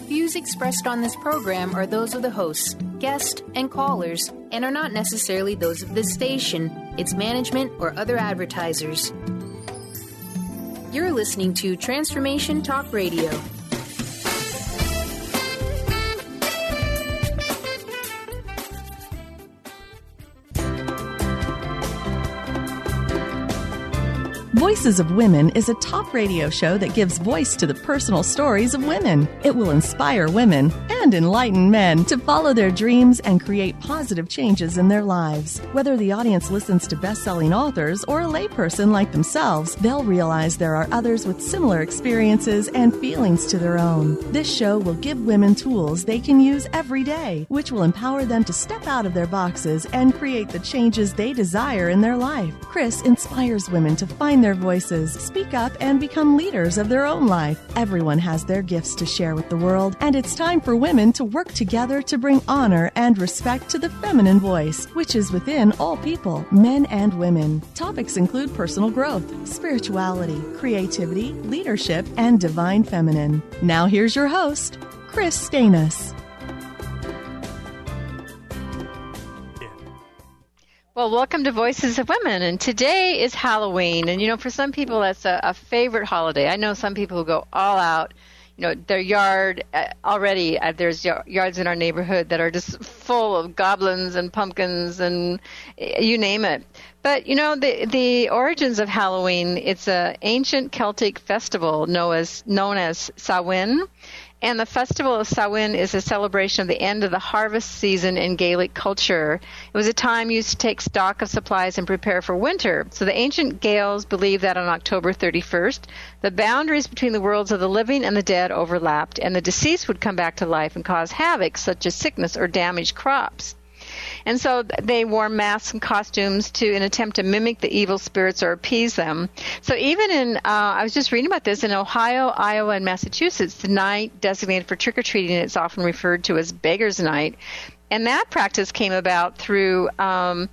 views expressed on this program are those of the hosts, guests, and callers, and are not necessarily those of this station, its management, or other advertisers. You're listening to Transformation Talk Radio. Voices of Women is a talk radio show that gives voice to the personal stories of women. It will inspire women and enlighten men to follow their dreams and create positive changes in their lives. Whether the audience listens to best-selling authors or a layperson like themselves, they'll realize there are others with similar experiences and feelings to their own. This show will give women tools they can use every day, which will empower them to step out of their boxes and create the changes they desire in their life. Chris inspires women to find their voices, speak up, and become leaders of their own life. Everyone has their gifts to share with the world, and it's time for women to work together to bring honor and respect to the feminine voice, which is within all people, men and women. Topics include personal growth, spirituality, creativity, leadership, and divine feminine. Now here's your host, Chris Stanis. Well, welcome to Voices of Women, and today is Halloween, and for some people that's a favorite holiday. I know some people who go all out, their yard already, there's yards in our neighborhood that are just full of goblins and pumpkins and you name it. But, the origins of Halloween, it's an ancient Celtic festival known as Samhain. And the Festival of Samhain is a celebration of the end of the harvest season in Gaelic culture. It was a time used to take stock of supplies and prepare for winter. So the ancient Gaels believed that on October 31st, the boundaries between the worlds of the living and the dead overlapped, and the deceased would come back to life and cause havoc, such as sickness or damaged crops. And so they wore masks and costumes in an attempt to mimic the evil spirits or appease them. So even in, I was just reading about this, in Ohio, Iowa, and Massachusetts, the night designated for trick-or-treating is often referred to as Beggar's Night. And that practice came about through the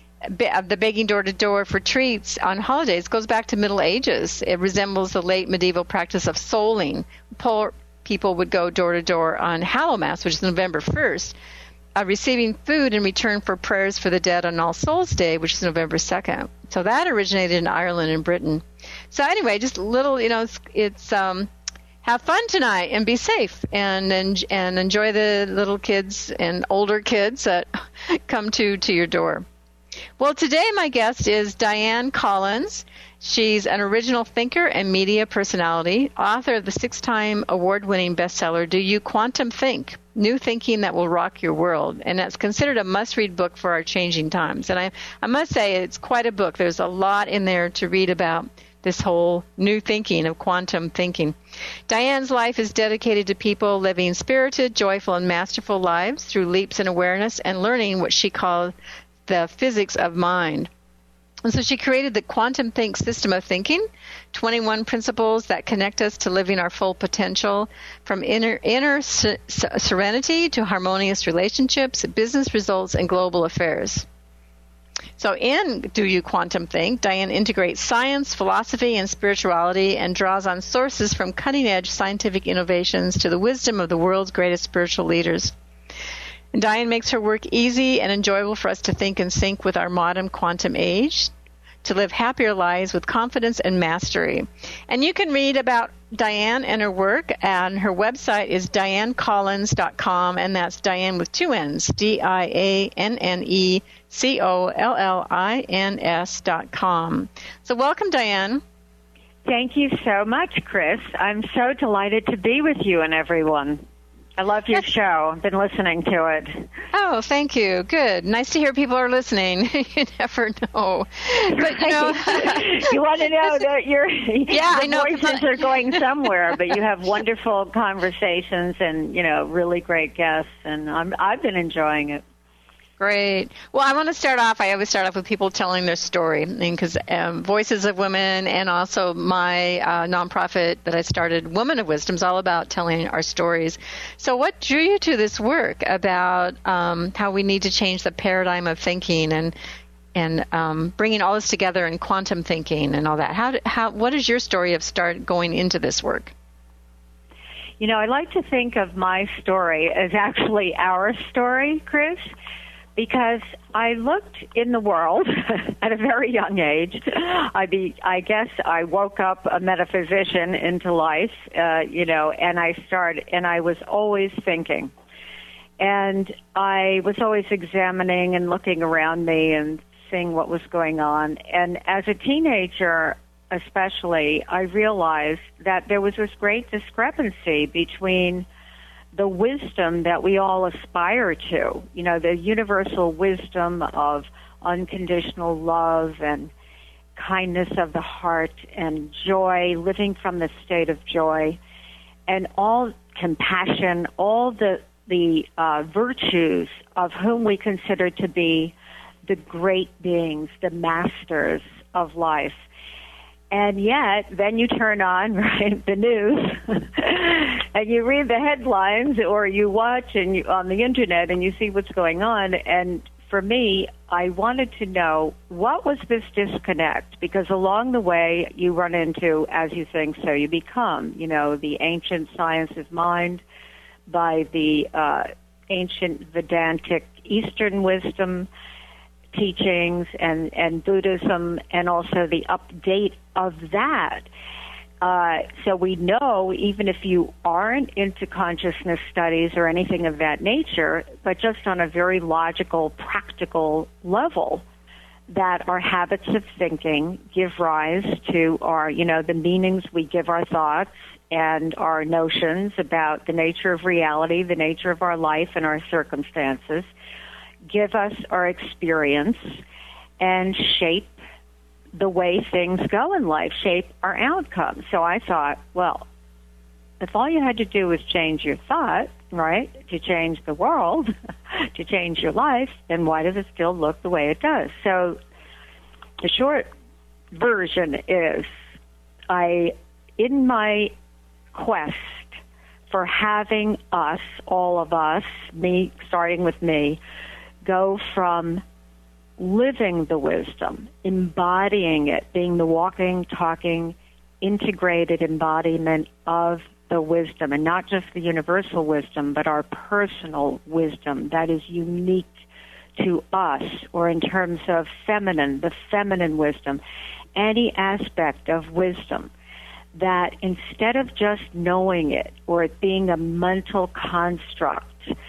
begging door-to-door for treats on holidays. It goes back to Middle Ages. It resembles the late medieval practice of souling. Poor people would go door-to-door on Hallowmas, which is November 1st, receiving food in return for prayers for the dead on All Souls Day, which is November 2nd. So that originated in Ireland and Britain. So anyway, just a little, it's have fun tonight and be safe and enjoy the little kids and older kids that come to your door. Well, today my guest is Diane Collins. She's an original thinker and media personality, author of the 6-time award-winning bestseller, Do You Quantum Think? New Thinking That Will Rock Your World. And that's considered a must-read book for our changing times. And I must say it's quite a book. There's a lot in there to read about this whole new thinking of quantum thinking. Diane's life is dedicated to people living spirited, joyful, and masterful lives through leaps in awareness and learning what she called the physics of mind. And so she created the Quantum Think system of thinking, 21 principles that connect us to living our full potential, from inner serenity to harmonious relationships, business results, and global affairs. So in Do You Quantum Think, Diane integrates science, philosophy, and spirituality and draws on sources from cutting-edge scientific innovations to the wisdom of the world's greatest spiritual leaders. And Diane makes her work easy and enjoyable for us to think and sync with our modern quantum age, to live happier lives with confidence and mastery. And you can read about Diane and her work, and her website is dianecollins.com, and that's Diane with 2 N's, DianeCollins.com. So welcome, Diane. Thank you so much, Chris. I'm so delighted to be with you and everyone. I love your show. I've been listening to it. Oh, thank you. Good. Nice to hear people are listening. You never know. But, you want to know that your voices are going somewhere, but you have wonderful conversations and, really great guests, and I've been enjoying it. Great. Well, I always start off with people telling their story, because Voices of Women and also my nonprofit that I started, Women of Wisdom, is all about telling our stories. So what drew you to this work about how we need to change the paradigm of thinking and bringing all this together in quantum thinking and all that? What is your story of going into this work? You know, I like to think of my story as actually our story, Chris, because I looked in the world at a very young age. I guess I woke up a metaphysician into life, and I was always thinking. And I was always examining and looking around me and seeing what was going on. And as a teenager, especially, I realized that there was this great discrepancy between the wisdom that we all aspire to, the universal wisdom of unconditional love and kindness of the heart and joy, living from the state of joy, and all compassion, all the virtues of whom we consider to be the great beings, the masters of life. And yet, then you turn on, the news, and you read the headlines, or you watch on the internet, and you see what's going on. And for me, I wanted to know, what was this disconnect? Because along the way, you run into, as you think, so you become, the ancient science of mind by the ancient Vedantic Eastern wisdom teachings and Buddhism, and also the update of that. So we know, even if you aren't into consciousness studies or anything of that nature, but just on a very logical, practical level, that our habits of thinking give rise to our, the meanings we give our thoughts and our notions about the nature of reality, the nature of our life and our circumstances, give us our experience and shape the way things go in life, shape our outcomes. So I thought, well, if all you had to do was change your thought, to change the world, to change your life, then why does it still look the way it does? So the short version is, in my quest for having us, all of us, me, starting with me, go from living the wisdom, embodying it, being the walking, talking, integrated embodiment of the wisdom, and not just the universal wisdom, but our personal wisdom that is unique to us, or in terms of the feminine wisdom, any aspect of wisdom, that instead of just knowing it or it being a mental construct,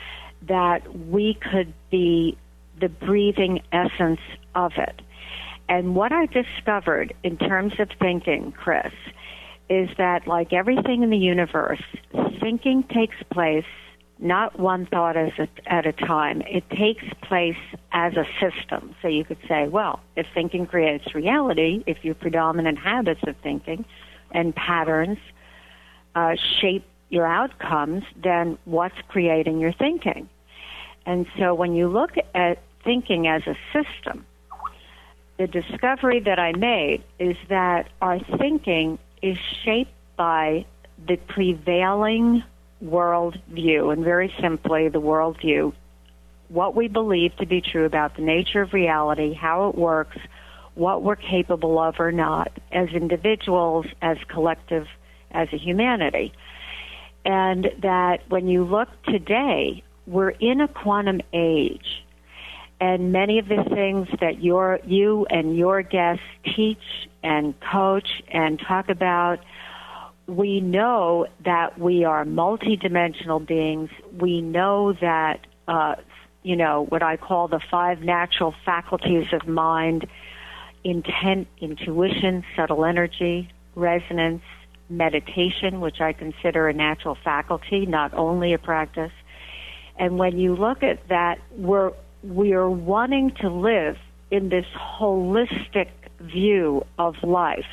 that we could be the breathing essence of it. And what I discovered in terms of thinking, Chris, is that like everything in the universe, thinking takes place not one thought at a time. It takes place as a system. So you could say, well, if thinking creates reality, if your predominant habits of thinking and patterns shape your outcomes, then what's creating your thinking? And so when you look at thinking as a system, the discovery that I made is that our thinking is shaped by the prevailing world view, and very simply, the world view, what we believe to be true about the nature of reality, how it works, what we're capable of or not as individuals, as collective, as a humanity. And that when you look today, we're in a quantum age, and many of the things that you and your guests teach and coach and talk about, we know that we are multidimensional beings. We know that, what I call the 5 natural faculties of mind: intent, intuition, subtle energy, resonance, meditation, which I consider a natural faculty, not only a practice. And when you look at that, we are wanting to live in this holistic view of life.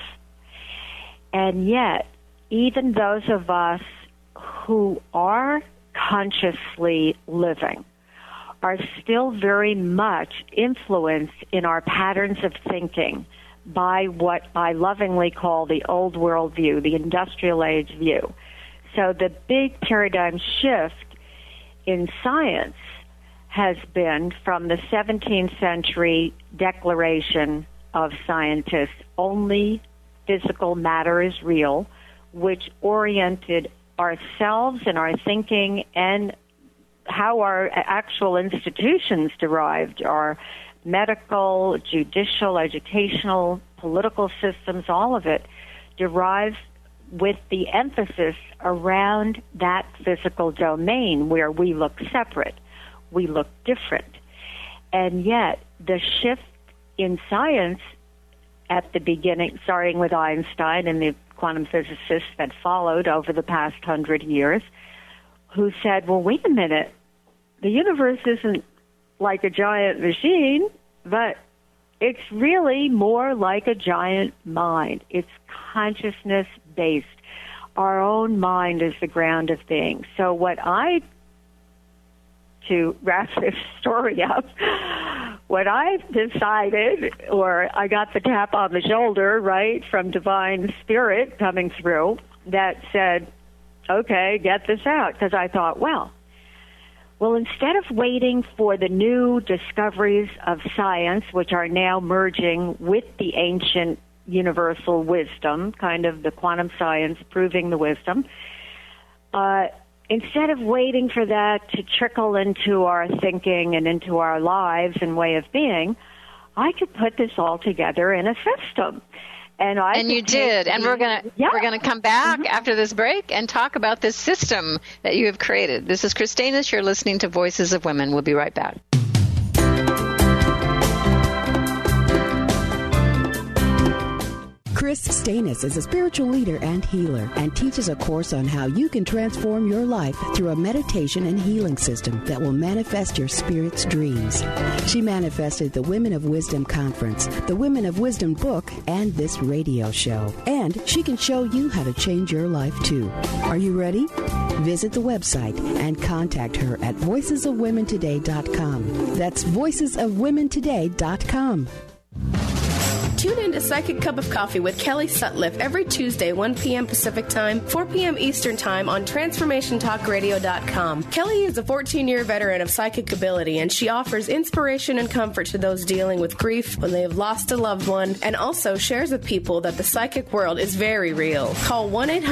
And yet, even those of us who are consciously living are still very much influenced in our patterns of thinking by what I lovingly call the old world view, the industrial age view. So the big paradigm shift in science has been from the 17th century declaration of scientists, only physical matter is real, which oriented ourselves and our thinking and how our actual institutions derived, our medical, judicial, educational, political systems, all of it derives with the emphasis around that physical domain where we look separate, we look different. And yet, the shift in science at the beginning, starting with Einstein and the quantum physicists that followed over the past 100 years, who said, well, wait a minute, the universe isn't like a giant machine, but it's really more like a giant mind. It's consciousness-based. Our own mind is the ground of things. So to wrap this story up, what I decided, or I got the tap on the shoulder, right, from divine spirit coming through that said, okay, get this out. Because I thought, well, instead of waiting for the new discoveries of science, which are now merging with the ancient universal wisdom, kind of the quantum science proving the wisdom, instead of waiting for that to trickle into our thinking and into our lives and way of being, I could put this all together in a system. And you did. And we're gonna come back after this break and talk about this system that you have created. This is Chris Stanis. You're listening to Voices of Women. We'll be right back. Chris Stanis is a spiritual leader and healer and teaches a course on how you can transform your life through a meditation and healing system that will manifest your spirit's dreams. She manifested the Women of Wisdom Conference, the Women of Wisdom book, and this radio show. And she can show you how to change your life, too. Are you ready? Visit the website and contact her at voicesofwomentoday.com. That's voicesofwomentoday.com. Tune in to Psychic Cup of Coffee with Kelly Sutliff every Tuesday, 1 p.m. Pacific Time, 4 p.m. Eastern Time on TransformationTalkRadio.com. Kelly is a 14-year veteran of psychic ability, and she offers inspiration and comfort to those dealing with grief when they have lost a loved one, and also shares with people that the psychic world is very real. Call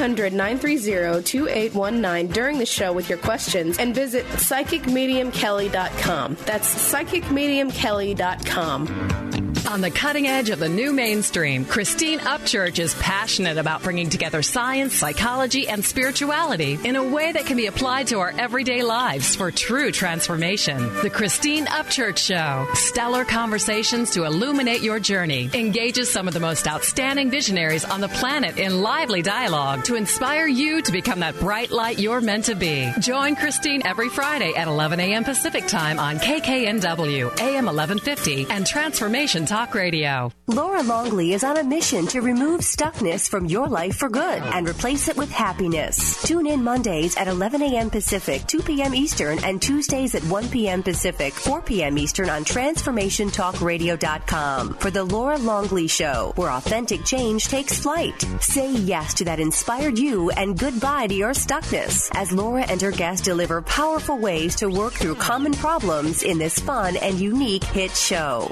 1-800-930-2819 during the show with your questions, and visit PsychicMediumKelly.com. That's PsychicMediumKelly.com. On the cutting edge of the new mainstream, Christine Upchurch is passionate about bringing together science, psychology, and spirituality in a way that can be applied to our everyday lives for true transformation. The Christine Upchurch Show, stellar conversations to illuminate your journey, engages some of the most outstanding visionaries on the planet in lively dialogue to inspire you to become that bright light you're meant to be. Join Christine every Friday at 11 a.m. Pacific Time on KKNW, AM 1150, and Transformation Talk Radio. Laura Longley is on a mission to remove stuckness from your life for good and replace it with happiness. Tune in Mondays at 11 a.m. Pacific, 2 p.m. Eastern, and Tuesdays at 1 p.m. Pacific, 4 p.m. Eastern on TransformationTalkRadio.com for The Laura Longley Show, where authentic change takes flight. Say yes to that inspired you and goodbye to your stuckness as Laura and her guests deliver powerful ways to work through common problems in this fun and unique hit show.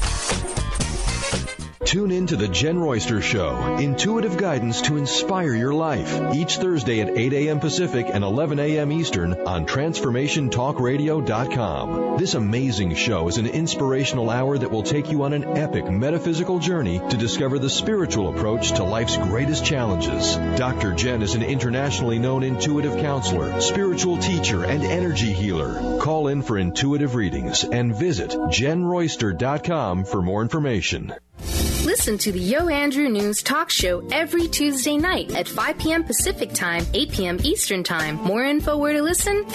Tune in to The Jen Royster Show, intuitive guidance to inspire your life, each Thursday at 8 a.m. Pacific and 11 a.m. Eastern on TransformationTalkRadio.com. This amazing show is an inspirational hour that will take you on an epic metaphysical journey to discover the spiritual approach to life's greatest challenges. Dr. Jen is an internationally known intuitive counselor, spiritual teacher, and energy healer. Call in for intuitive readings and visit JenRoyster.com for more information. Listen to the Yo Andrew News Talk Show every Tuesday night at 5 p.m. Pacific Time, 8 p.m. Eastern Time. More info where to listen?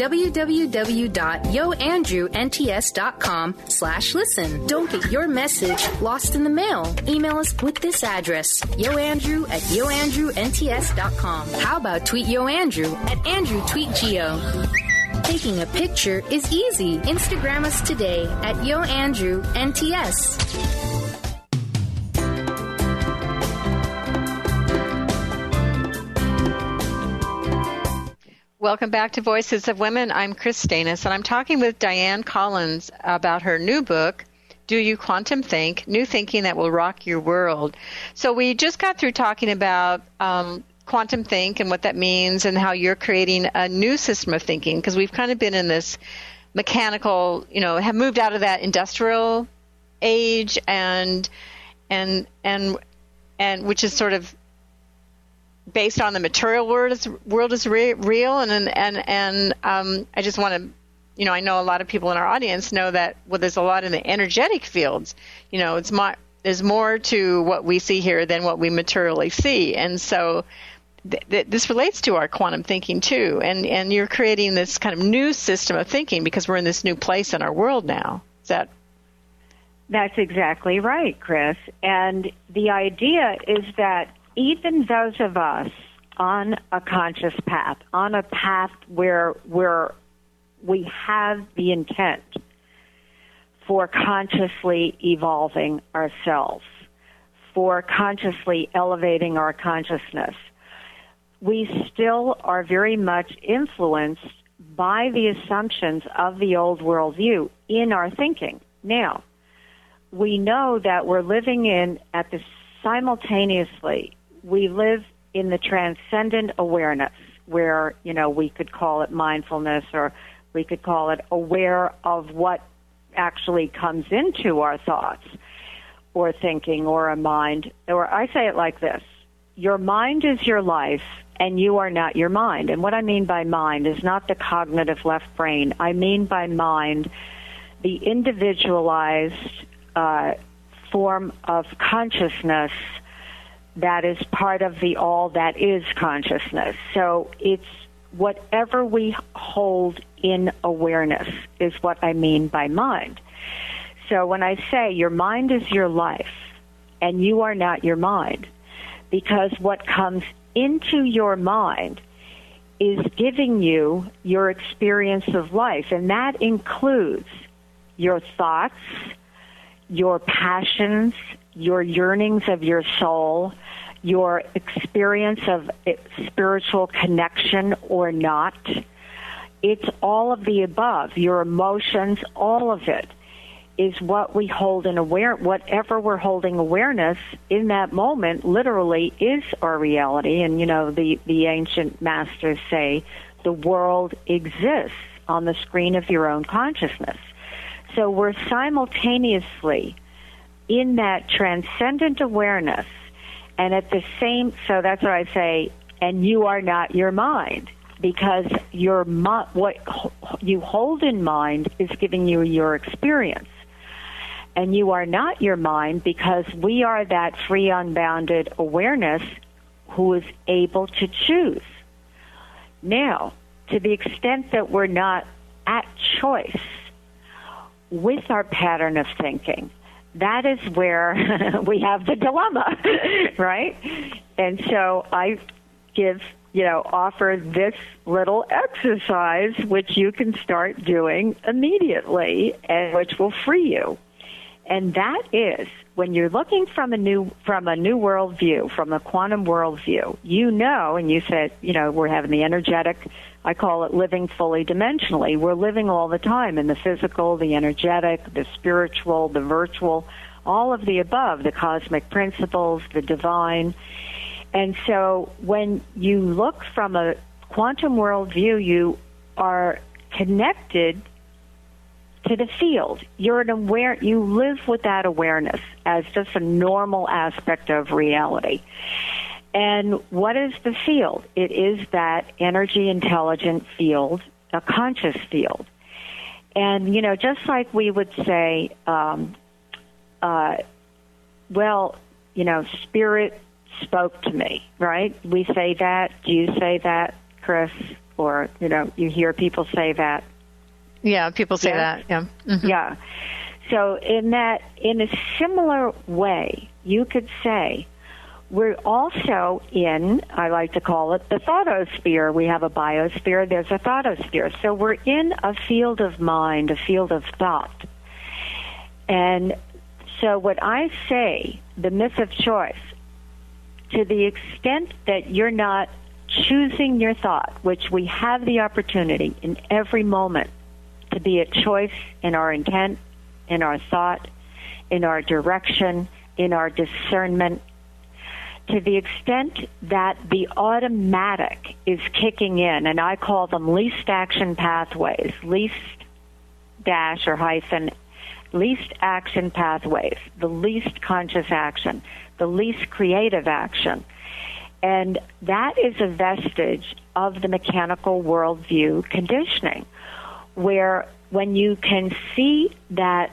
www.yoandrewnts.com/listen. Don't get your message lost in the mail. Email us with this address, yoandrew@yoandrewnts.com. How about tweet Yo Andrew at AndrewTweetGeo? Taking a picture is easy. Instagram us today at YoAndrewNTS. Welcome back to Voices of Women. I'm Chris Stanis, and I'm talking with Diane Collins about her new book, Do You Quantum Think? New Thinking That Will Rock Your World. So we just got through talking about quantum think and what that means, and how you're creating a new system of thinking, because we've kind of been in this mechanical, have moved out of that industrial age and which is sort of based on the material world is real, and I just want to, I know a lot of people in our audience know that there's a lot in the energetic fields. There's more to what we see here than what we materially see, and so this relates to our quantum thinking too. And you're creating this kind of new system of thinking because we're in this new place in our world now. That's exactly right, Chris. And the idea is that even those of us on a conscious path, on a path where we have the intent for consciously evolving ourselves, for consciously elevating our consciousness, we still are very much influenced by the assumptions of the old worldview in our thinking. Now, we know that we're living simultaneously, we live in the transcendent awareness, where, we could call it mindfulness, or we could call it aware of what actually comes into our thoughts or thinking or a mind. Or I say it like this: your mind is your life, and you are not your mind. And what I mean by mind is not the cognitive left brain. I mean by mind the individualized form of consciousness that is part of the all that is consciousness. So it's whatever we hold in awareness is what I mean by mind. So when I say your mind is your life and you are not your mind, because what comes into your mind is giving you your experience of life, and that includes your thoughts, your passions, your yearnings of your soul, your experience of spiritual connection or not. It's all of the above. Your emotions, all of it is what we hold in whatever we're holding awareness in that moment literally is our reality. And, the ancient masters say the world exists on the screen of your own consciousness. So we're simultaneously in that transcendent awareness, and at the same, so that's what I say, and you are not your mind, because what you hold in mind is giving you your experience. And you are not your mind, because we are that free, unbounded awareness who is able to choose. Now, to the extent that we're not at choice with our pattern of thinking, that is where we have the dilemma, right? And so I offer this little exercise, which you can start doing immediately, and which will free you. And that is, when you're looking from a new worldview, from a quantum worldview, and you said, we're having the energetic, I call it living fully dimensionally. We're living all the time in the physical, the energetic, the spiritual, the virtual, all of the above, the cosmic principles, the divine. And so when you look from a quantum worldview, you are connected to the field. You live with that awareness as just a normal aspect of reality. And what is the field? It is that energy intelligent field, a conscious field. And, just like we would say, spirit spoke to me, right? We say that. Do you say that, Chris? Or, you hear people say that? Yeah, people say that. Yeah. Mm-hmm. Yeah. So in a similar way, you could say, we're also in, I like to call it, the thoughtosphere. We have a biosphere, there's a thoughtosphere. So we're in a field of mind, a field of thought. And so what I say, the myth of choice, to the extent that you're not choosing your thought, which we have the opportunity in every moment to be a choice in our intent, in our thought, in our direction, in our discernment, to the extent that the automatic is kicking in, and I call them least action pathways, least action pathways, the least conscious action, the least creative action. And that is a vestige of the mechanical worldview conditioning, where when you can see that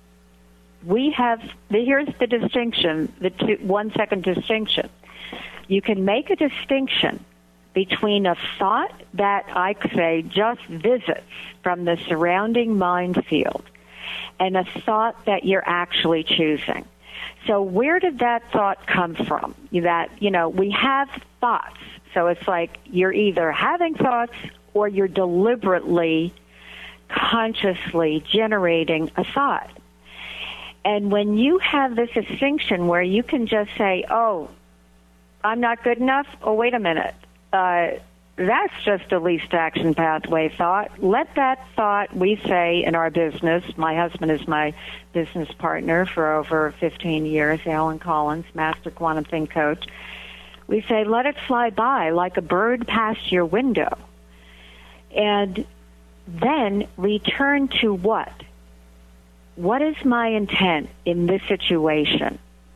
here's the distinction, the 1 second distinction. You can make a distinction between a thought that I say just visits from the surrounding mind field and a thought that you're actually choosing. So where did that thought come from? That, we have thoughts. So it's like you're either having thoughts or you're deliberately, consciously generating a thought. And when you have this distinction where you can just say, oh, I'm not good enough. Oh, wait a minute. That's just a least action pathway thought. Let that thought, we say in our business, my husband is my business partner for over 15 years, Alan Collins, Master Quantum Think Coach. We say, let it fly by like a bird past your window. And then return to what? What is my intent in this situation?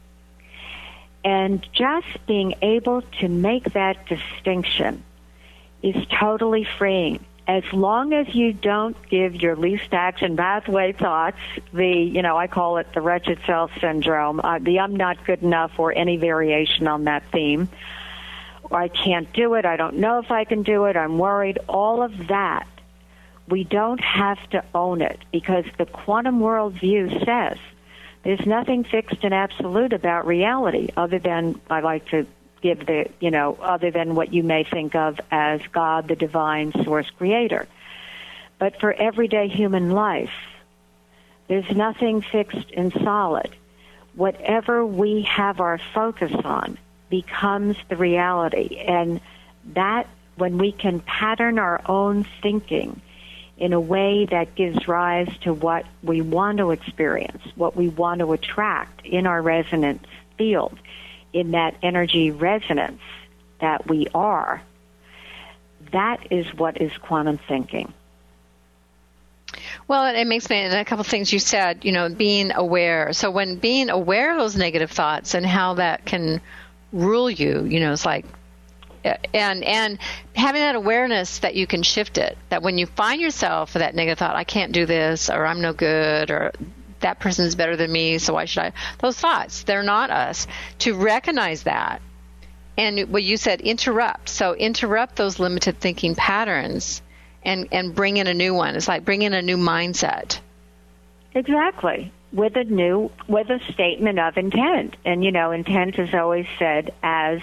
And just being able to make that distinction is totally freeing. As long as you don't give your least action pathway thoughts, I call it the wretched self syndrome, the I'm not good enough or any variation on that theme, or I can't do it, I don't know if I can do it, I'm worried, all of that. We don't have to own it because the quantum worldview says there's nothing fixed and absolute about reality other than, I like to give other than what you may think of as God, the divine source creator. But for everyday human life, there's nothing fixed and solid. Whatever we have our focus on becomes the reality. And that, when we can pattern our own thinking in a way that gives rise to what we want to experience, what we want to attract in our resonance field, in that energy resonance that we are, that is what is quantum thinking. Well, it makes me, and a couple of things you said, being aware. So when being aware of those negative thoughts and how that can rule you, it's like, and having that awareness that you can shift it, that when you find yourself with that negative thought, I can't do this, or I'm no good, or that person's better than me, so why should I? Those thoughts, they're not us. To recognize that, and what you said, interrupt. So interrupt those limited thinking patterns and bring in a new one. It's like bring in a new mindset. Exactly. With a statement of intent. And, intent is always said as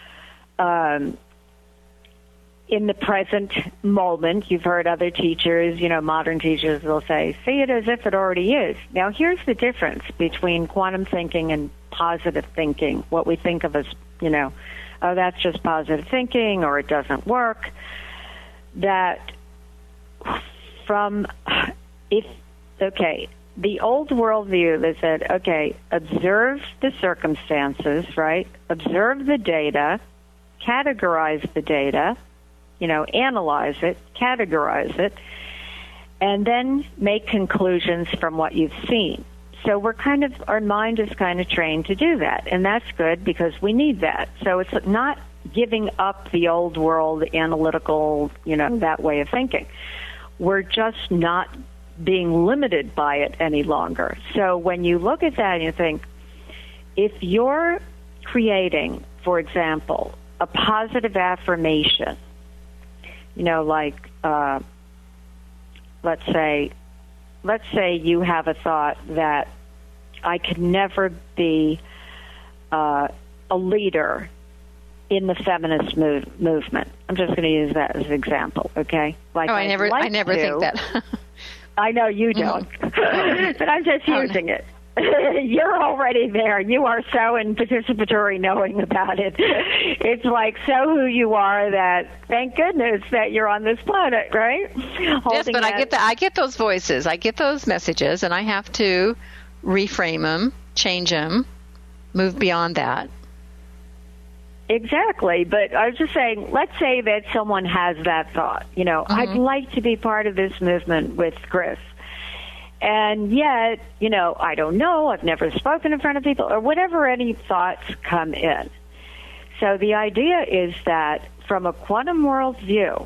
in the present moment. You've heard other teachers, modern teachers will say, see it as if it already is. Now, here's the difference between quantum thinking and positive thinking, what we think of as, oh, that's just positive thinking or it doesn't work. That the old worldview that said, okay, observe the circumstances, right? Observe the data, categorize the data, analyze it, categorize it, and then make conclusions from what you've seen. So our mind is kind of trained to do that, and that's good because we need that. So it's not giving up the old world analytical, that way of thinking. We're just not being limited by it any longer. So when you look at that and you think, if you're creating, for example, a positive affirmation, like let's say you have a thought that I could never be a leader in the feminist movement. I'm just going to use that as an example, okay? I never think that. I know you don't, but I'm just using it. You're already there. You are so in participatory knowing about it. It's like so who you are that thank goodness that you're on this planet, right? Yes, but I get those voices. I get those messages, and I have to reframe them, change them, move beyond that. Exactly. But I was just saying, let's say that someone has that thought. I'd like to be part of this movement with Chris. And yet, I don't know, I've never spoken in front of people, or whatever any thoughts come in. So the idea is that from a quantum world view,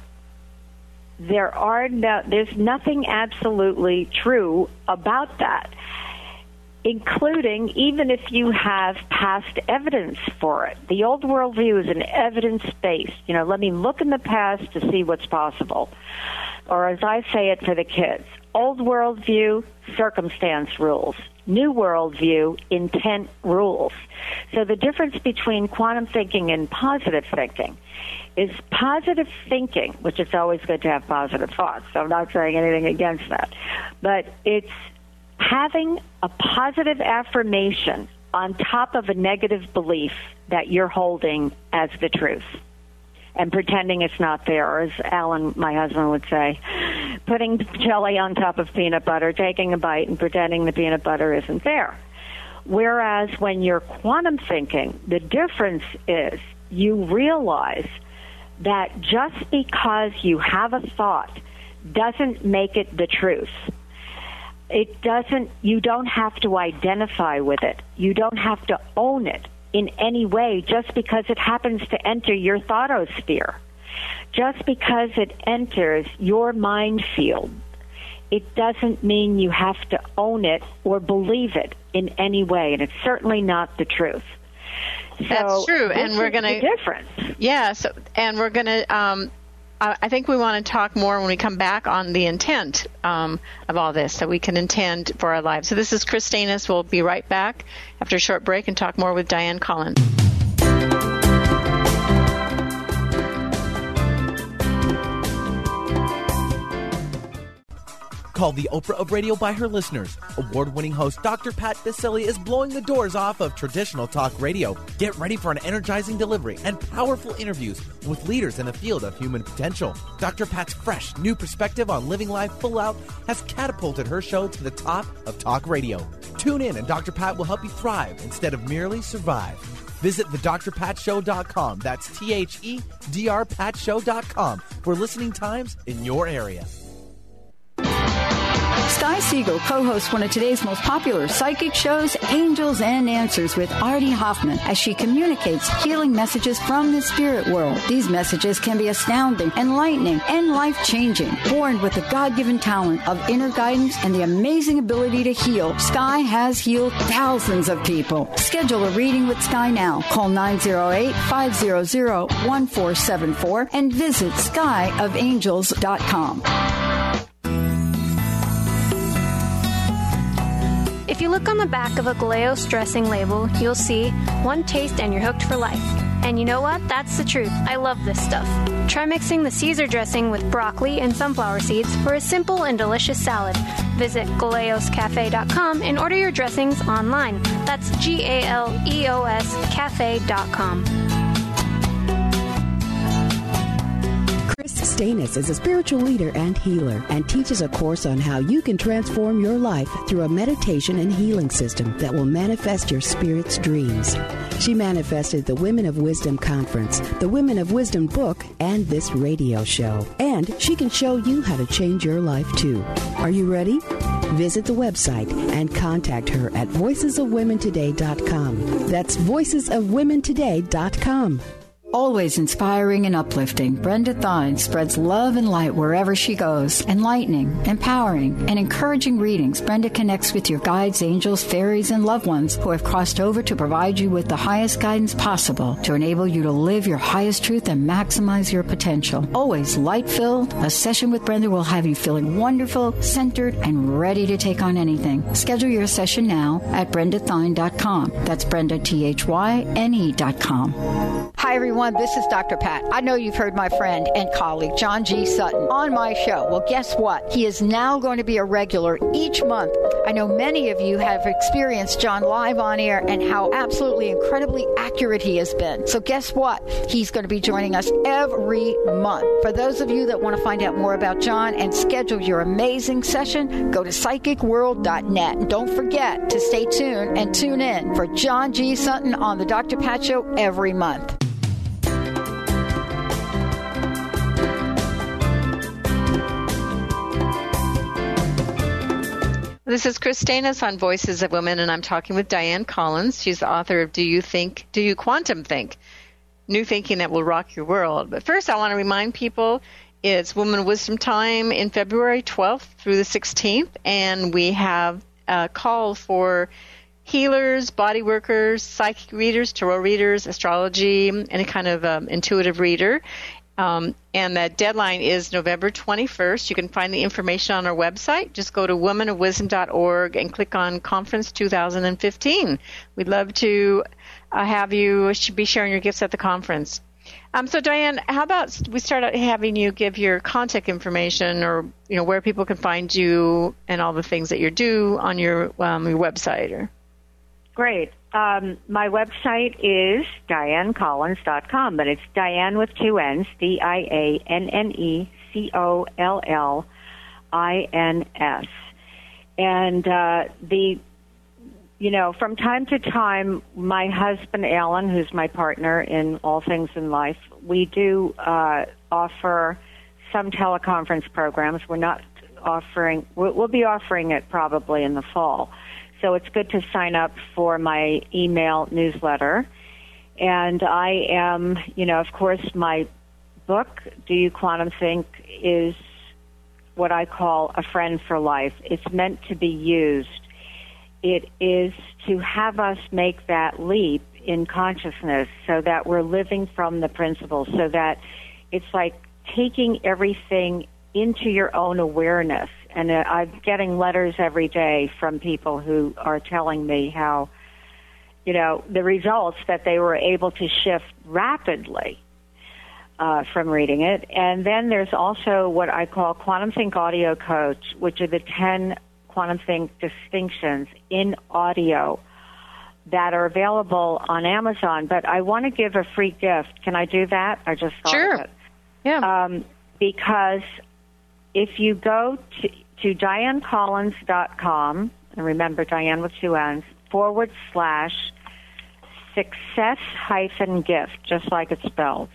there's nothing absolutely true about that, including even if you have past evidence for it. The old worldview is an evidence-based. Let me look in the past to see what's possible. Or as I say it for the kids, old worldview, circumstance rules. New worldview, intent rules. So the difference between quantum thinking and positive thinking is positive thinking, which is always good to have positive thoughts, so I'm not saying anything against that, but it's having a positive affirmation on top of a negative belief that you're holding as the truth and pretending it's not there, or as Alan, my husband, would say, putting jelly on top of peanut butter, taking a bite and pretending the peanut butter isn't there. Whereas when you're quantum thinking, the difference is you realize that just because you have a thought doesn't make it the truth. You don't have to identify with it. You don't have to own it in any way just because it happens to enter your thoughtosphere. Just because it enters your mind field, it doesn't mean you have to own it or believe it in any way, and it's certainly not the truth. That's true, and we're going to difference. Yeah, and we're going to. I think we want to talk more when we come back on the intent of all this, so we can intend for our lives. So this is Chris Stanis. We'll be right back after a short break and talk more with Diane Collins. Called the Oprah of radio by her listeners, award-winning host Dr. Pat Baccili is blowing the doors off of traditional talk radio. Get ready for an energizing delivery and powerful interviews with leaders in the field of human potential. Dr. Pat's fresh, new perspective on living life full out has catapulted her show to the top of talk radio. Tune in and Dr. Pat will help you thrive instead of merely survive. Visit thedrpatshow.com. That's THEDRPatshow.com for listening times in your area. Sky Siegel co-hosts one of today's most popular psychic shows, Angels and Answers, with Artie Hoffman, as she communicates healing messages from the spirit world. These messages can be astounding, enlightening, and life-changing. Born with the God-given talent of inner guidance and the amazing ability to heal, Sky has healed thousands of people. Schedule a reading with Sky now. Call 908-500-1474 and visit skyofangels.com. If you look on the back of a Galeos dressing label, you'll see one taste and you're hooked for life. And you know what? That's the truth. I love this stuff. Try mixing the Caesar dressing with broccoli and sunflower seeds for a simple and delicious salad. Visit GaleosCafe.com and order your dressings online. That's GALEOS Cafe.com. Chris Stanis is a spiritual leader and healer and teaches a course on how you can transform your life through a meditation and healing system that will manifest your spirit's dreams. She manifested the Women of Wisdom Conference, the Women of Wisdom book, and this radio show. And she can show you how to change your life too. Are you ready? Visit the website and contact her at voicesofwomentoday.com. That's voicesofwomentoday.com. Always inspiring and uplifting, Brenda Thine spreads love and light wherever she goes. Enlightening, empowering, and encouraging readings, Brenda connects with your guides, angels, fairies, and loved ones who have crossed over to provide you with the highest guidance possible to enable you to live your highest truth and maximize your potential. Always light-filled, a session with Brenda will have you feeling wonderful, centered, and ready to take on anything. Schedule your session now at BrendaThine.com. That's BrendaThyne.com. Hi, everyone. This is Dr. Pat. I know you've heard my friend and colleague, John G. Sutton, on my show. Well, guess what? He is now going to be a regular each month. I know many of you have experienced John live on air and how absolutely incredibly accurate he has been. So guess what? He's going to be joining us every month. For those of you that want to find out more about John and schedule your amazing session, go to psychicworld.net. And don't forget to stay tuned and tune in for John G. Sutton on the Dr. Pat Show every month. This is Chris Stanis on Voices of Women, and I'm talking with Diane Collins. She's the author of Do You Quantum Think? New Thinking That Will Rock Your World. But first, I want to remind people it's Women Wisdom Time in February 12th through the 16th, and we have a call for healers, body workers, psychic readers, tarot readers, astrology, any kind of intuitive reader. And that deadline is November 21st. You can find the information on our website. Just go to womanofwisdom.org and click on Conference 2015. We'd love to have you be sharing your gifts at the conference. So, Diane, how about we start out having you give your contact information, or where people can find you and all the things that you do on your website. Great. My website is DianeCollins.com, but it's Diane with two N's, DianeCollins. And from time to time, my husband, Alan, who's my partner in all things in life, we do offer some teleconference programs. We'll be offering it probably in the fall. So it's good to sign up for my email newsletter. And I am, of course, my book, Do You Quantum Think, is what I call a friend for life. It's meant to be used. It is to have us make that leap in consciousness so that we're living from the principles, so that it's like taking everything into your own awareness. And I'm getting letters every day from people who are telling me how, the results that they were able to shift rapidly from reading it. And then there's also what I call Quantum Think Audio Coach, which are the 10 Quantum Think distinctions in audio that are available on Amazon. But I want to give a free gift. Can I do that? I just thought of it. Yeah. Because if you go to DianeCollins.com, and remember Diane with two N's, /success-gift, just like it's spelled,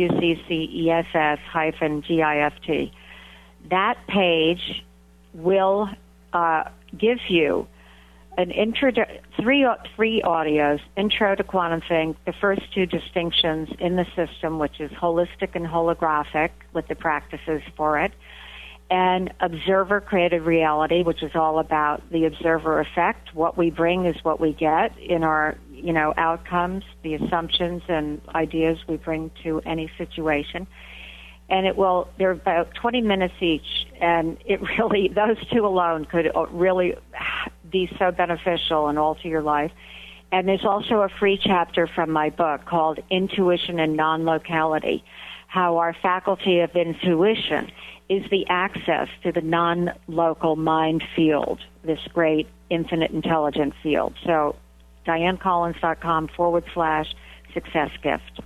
SUCCESS-GIFT. That page will give you an three audios, Intro to Quantum Think, the first two distinctions in the system, which is holistic and holographic, with the practices for it, and Observer Created Reality, which is all about the observer effect. What we bring is what we get in our, outcomes, the assumptions and ideas we bring to any situation. And they're about 20 minutes each, and those two alone could really be so beneficial and alter your life. And there's also a free chapter from my book called Intuition and Non-Locality, how our faculty of intuition is the access to the non-local mind field, this great infinite intelligent field. So DianeCollins.com /success-gift.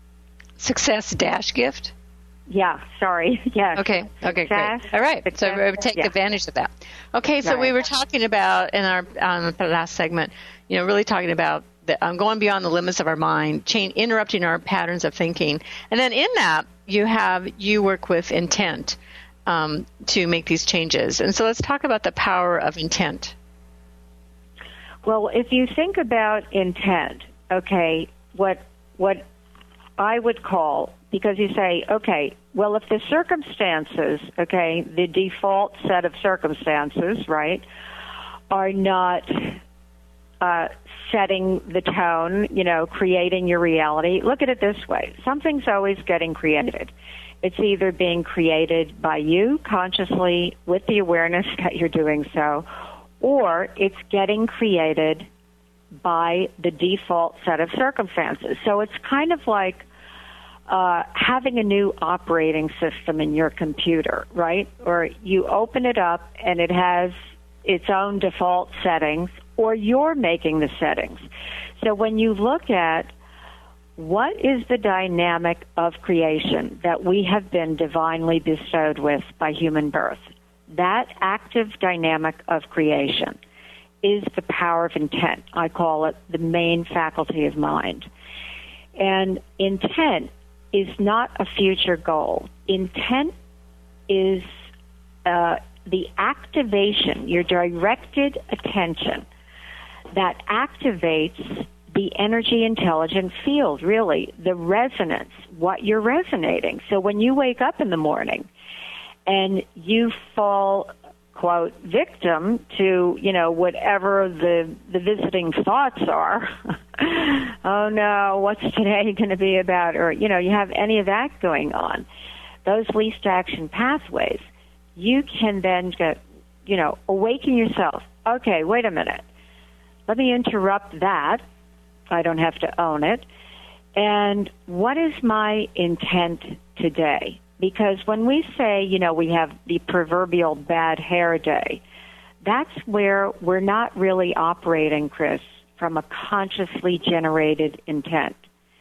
Success-gift? Yeah, sorry. Yes. Okay, great. All right, so take advantage of that. Okay, so we were talking about in our the last segment, really talking about going beyond the limits of our mind, interrupting our patterns of thinking. And then in that, you work with intent to make these changes. And so let's talk about the power of intent. Well, if you think about intent, okay, what I would call, because you say, okay, well, if the circumstances, okay, the default set of circumstances, right, are not setting the tone, creating your reality, look at it this way. Something's always getting created. It's either being created by you consciously with the awareness that you're doing so, or it's getting created by the default set of circumstances. So it's kind of like having a new operating system in your computer, right? Or you open it up and it has its own default settings, or you're making the settings. So when you look at what is the dynamic of creation that we have been divinely bestowed with by human birth, that active dynamic of creation is the power of intent. I call it the main faculty of mind. And intent is not a future goal. Intent is the activation, your directed attention, that activates the energy intelligent field, really, the resonance, what you're resonating. So when you wake up in the morning and you fall, quote, victim to, whatever the visiting thoughts are, oh no, what's today going to be about? Or, you have any of that going on, those least action pathways, you can then get, awaken yourself. Okay, wait a minute. Let me interrupt that. I don't have to own it. And what is my intent today? Because when we say, we have the proverbial bad hair day, that's where we're not really operating, Chris, from a consciously generated intent.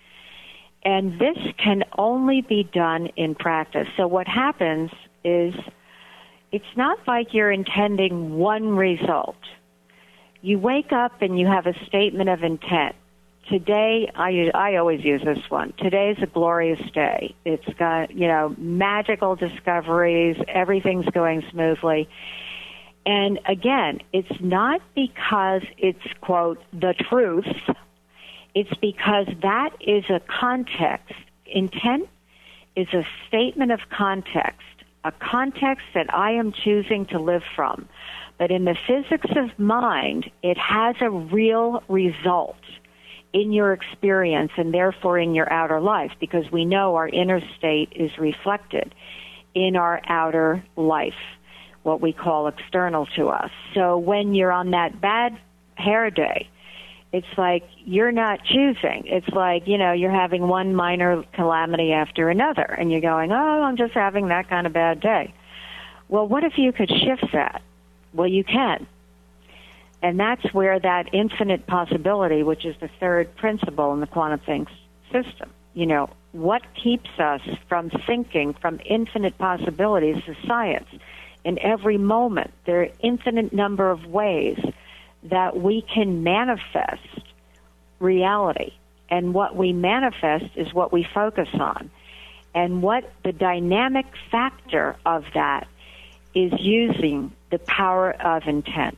And this can only be done in practice. So what happens is it's not like you're intending one result. You wake up and you have a statement of intent. Today, I always use this one. Today's a glorious day. It's got, magical discoveries. Everything's going smoothly. And again, it's not because it's, quote, the truth. It's because that is a context. Intent is a statement of context, a context that I am choosing to live from. But in the physics of mind, it has a real result in your experience and therefore in your outer life, because we know our inner state is reflected in our outer life, what we call external to us. So when you're on that bad hair day, it's like you're not choosing. It's like, you're having one minor calamity after another, and you're going, oh, I'm just having that kind of bad day. Well, what if you could shift that? Well, you can. And that's where that infinite possibility, which is the third principle in the quantum thinking system, what keeps us from thinking from infinite possibilities is science. In every moment, there are infinite number of ways that we can manifest reality. And what we manifest is what we focus on. And what the dynamic factor of that is using the power of intent.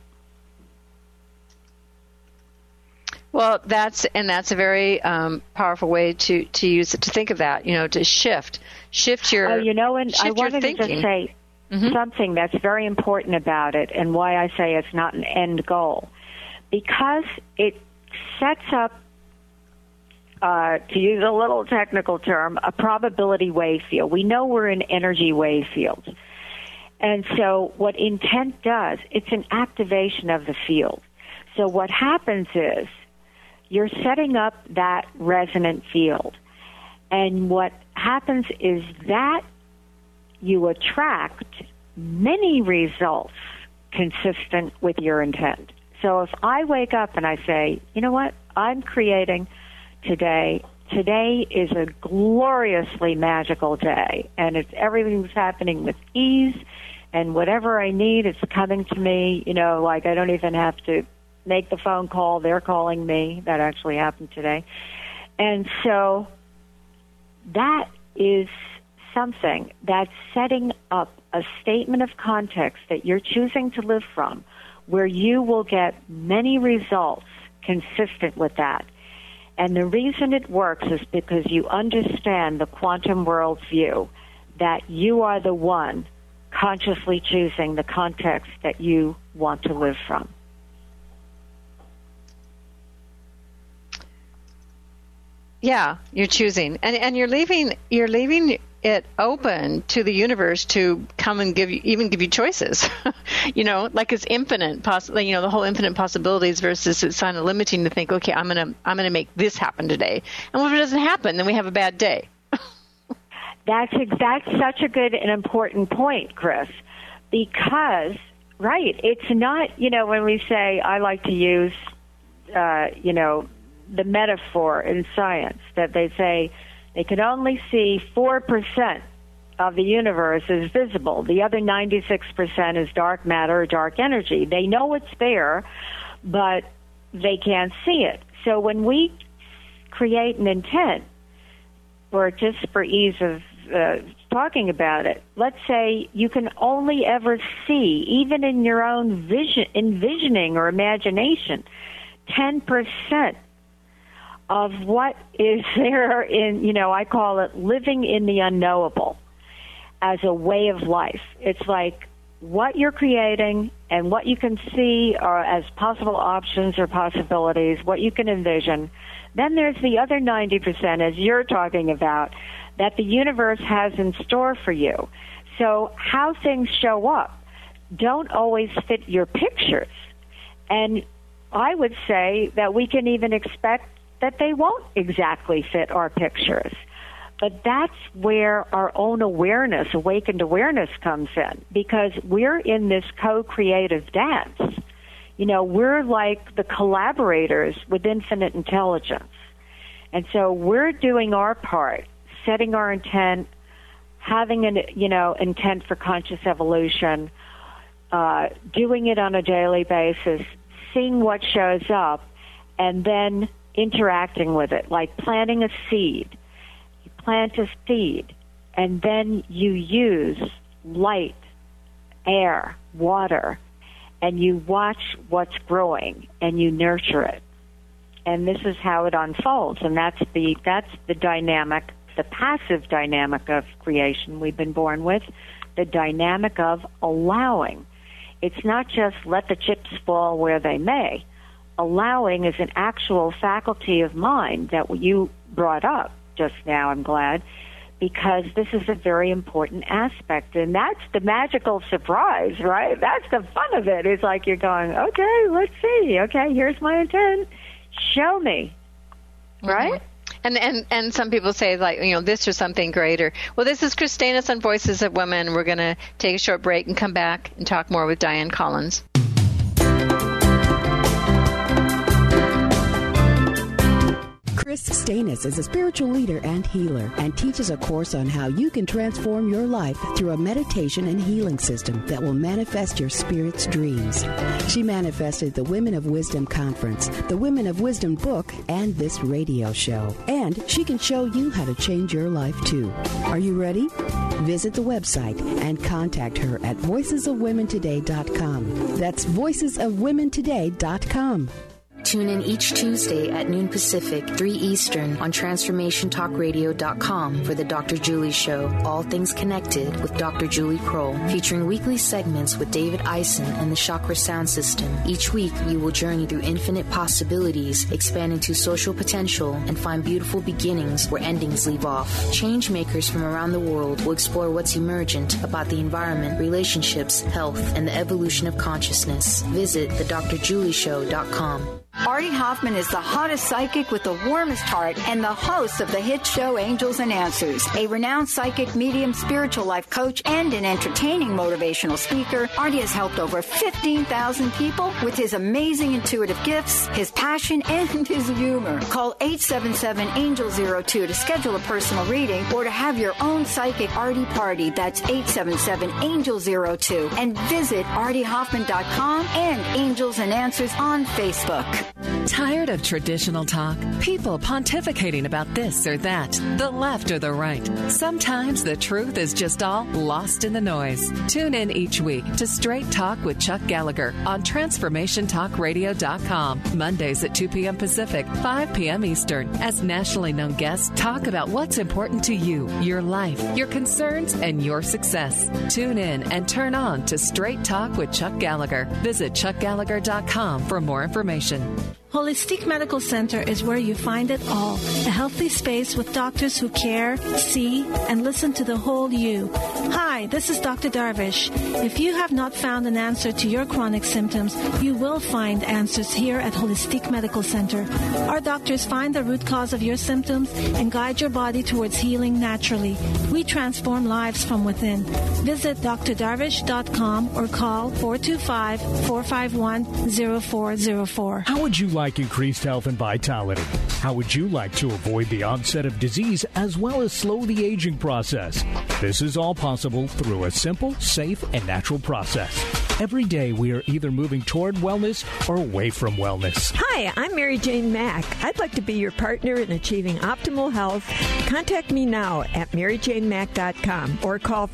Well, that's a very powerful way to use it, to think of that, to shift your and I wanted to just say something that's very important about it, and why I say it's not an end goal, because it sets up, to use a little technical term, a probability wave field. We know we're in energy wave fields, and so what intent does, it's an activation of the field. So what happens is, you're setting up that resonant field. And what happens is that you attract many results consistent with your intent. So if I wake up and I say, you know what, I'm creating today. Today is a gloriously magical day, and everything's happening with ease, and whatever I need, it's coming to me, like I don't even have to make the phone call, they're calling me. That actually happened today. And so that is something that's setting up a statement of context that you're choosing to live from, where you will get many results consistent with that. And the reason it works is because you understand the quantum worldview, that you are the one consciously choosing the context that you want to live from. Yeah, you're choosing, and you're leaving it open to the universe to come and give you choices. Like it's infinite, the whole infinite possibilities versus it's kind of limiting to think, okay, I'm gonna make this happen today, and if it doesn't happen, then we have a bad day. That's such a good and important point, Chris, because it's not when we say, I like to use the metaphor in science that they say they can only see 4% of the universe is visible. The other 96% is dark matter or dark energy. They know it's there, but they can't see it. So when we create an intent, or just for ease of talking about it. Let's say you can only ever see, even in your own envisioning or imagination, 10% of what is there in, I call it living in the unknowable as a way of life. It's like what you're creating and what you can see are as possible options or possibilities, what you can envision. Then there's the other 90%, as you're talking about, that the universe has in store for you. So how things show up don't always fit your pictures. And I would say that we can even expect that they won't exactly fit our pictures. But that's where our own awareness, awakened awareness, comes in, because we're in this co-creative dance. We're like the collaborators with infinite intelligence. And so we're doing our part, setting our intent, having an, intent for conscious evolution, doing it on a daily basis, seeing what shows up, and then interacting with it, like planting a seed. You plant a seed, and then you use light, air, water, and you watch what's growing, and you nurture it. And this is how it unfolds, and that's the dynamic, the passive dynamic of creation we've been born with, the dynamic of allowing. It's not just let the chips fall where they may. Allowing is an actual faculty of mind that you brought up just now, I'm glad, because this is a very important aspect. And that's the magical surprise, right? That's the fun of it. It's like you're going, okay, let's see. Okay, here's my intent. Show me. Right? Mm-hmm. And some people say, like, this or something greater. Well, this is Christina on Voices of Women. We're going to take a short break and come back and talk more with Diane Collins. Chris Stanis is a spiritual leader and healer and teaches a course on how you can transform your life through a meditation and healing system that will manifest your spirit's dreams. She manifested the Women of Wisdom Conference, the Women of Wisdom book, and this radio show. And she can show you how to change your life too. Are you ready? Visit the website and contact her at voicesofwomentoday.com. That's voicesofwomentoday.com. Tune in each Tuesday at noon Pacific, 3 Eastern on TransformationTalkRadio.com for the Dr. Julie Show, all things connected with Dr. Julie Kroll, featuring weekly segments with David Eisen and the Chakra Sound System. Each week, you will journey through infinite possibilities, expand into social potential, and find beautiful beginnings where endings leave off. Change makers from around the world will explore what's emergent about the environment, relationships, health, and the evolution of consciousness. Visit thedrjulieshow.com. Artie Hoffman is the hottest psychic with the warmest heart and the host of the hit show Angels and Answers. A renowned psychic, medium, spiritual life coach, and an entertaining motivational speaker, Artie has helped over 15,000 people with his amazing intuitive gifts, his passion, and his humor. Call 877-ANGEL-02 to schedule a personal reading or to have your own psychic Artie party. That's 877-ANGEL-02. And visit ArtieHoffman.com and Angels and Answers on Facebook. Tired of traditional talk? People pontificating about this or that, the left or the right. Sometimes the truth is just all lost in the noise. Tune in each week to Straight Talk with Chuck Gallagher on TransformationTalkRadio.com. Mondays at 2 p.m. Pacific, 5 p.m. Eastern, as nationally known guests talk about what's important to you, your life, your concerns, and your success. Tune in and turn on to Straight Talk with Chuck Gallagher. Visit ChuckGallagher.com for more information. Holistic Medical Center is where you find it all. A healthy space with doctors who care, see, and listen to the whole you. Hi, this is Dr. Darvish. If you have not found an answer to your chronic symptoms, you will find answers here at Holistic Medical Center. Our doctors find the root cause of your symptoms and guide your body towards healing naturally. We transform lives from within. Visit drdarvish.com or call 425-451-0404. How would you like increased health and vitality? How would you like to avoid the onset of disease as well as slow the aging process? This is all possible through a simple, safe, and natural process. Every day we are either moving toward wellness or away from wellness. Hi, I'm Mary Jane Mack. I'd like to be your partner in achieving optimal health. Contact me now at maryjanemack.com or call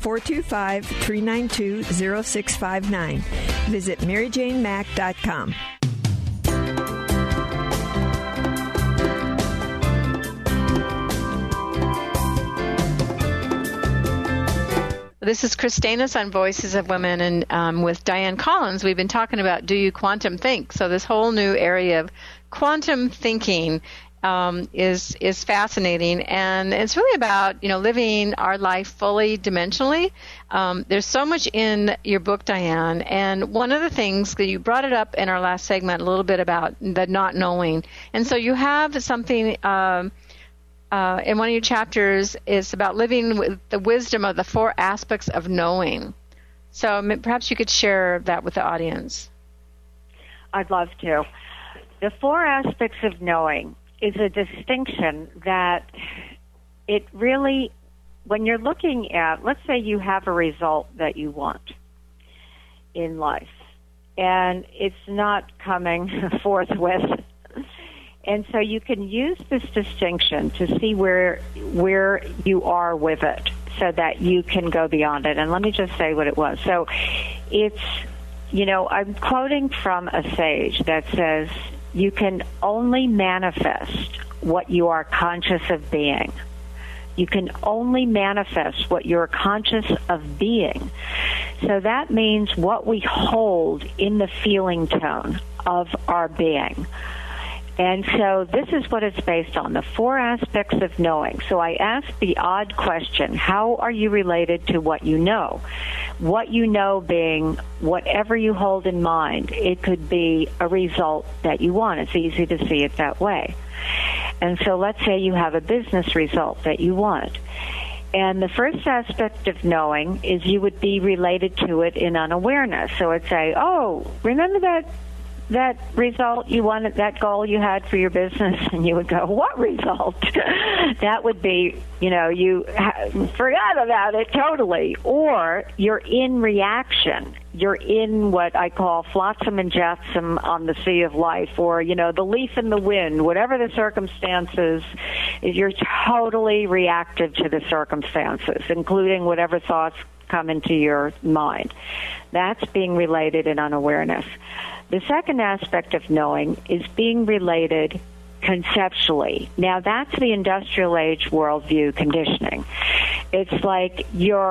425-392-0659. Visit maryjanemack.com. This is Christanis on Voices of Women, and with Diane Collins, we've been talking about Do You Quantum Think? So this whole new area of quantum thinking is fascinating, and it's really about living our life fully dimensionally. There's so much in your book, Diane, and one of the things that you brought it up in our last segment a little bit about the not knowing, and so you have something. In one of your chapters is about living with the wisdom of the 4 aspects of knowing. So perhaps you could share that with the audience. I'd love to. The 4 aspects of knowing is a distinction that it really, when you're looking at, let's say you have a result that you want in life, and it's not coming forthwith. And so you can use this distinction to see where you are with it so that you can go beyond it. And let me just say what it was. So it's, I'm quoting from a sage that says, you can only manifest what you are conscious of being. You can only manifest what you're conscious of being. So that means what we hold in the feeling tone of our being. And so this is what it's based on, the 4 aspects of knowing. So I asked the odd question, how are you related to what you know? What you know being whatever you hold in mind. It could be a result that you want. It's easy to see it that way. And so let's say you have a business result that you want. And the first aspect of knowing is you would be related to it in unawareness. So it'd say, oh, remember that result you wanted, that goal you had for your business? And you would go, what result? That would be, you forgot about it totally. Or you're in reaction. You're in what I call flotsam and jetsam on the sea of life, or, the leaf in the wind, whatever the circumstances, you're totally reactive to the circumstances, including whatever thoughts come into your mind. That's being related in unawareness. The second aspect of knowing is being related conceptually. Now, that's the industrial age worldview conditioning. It's like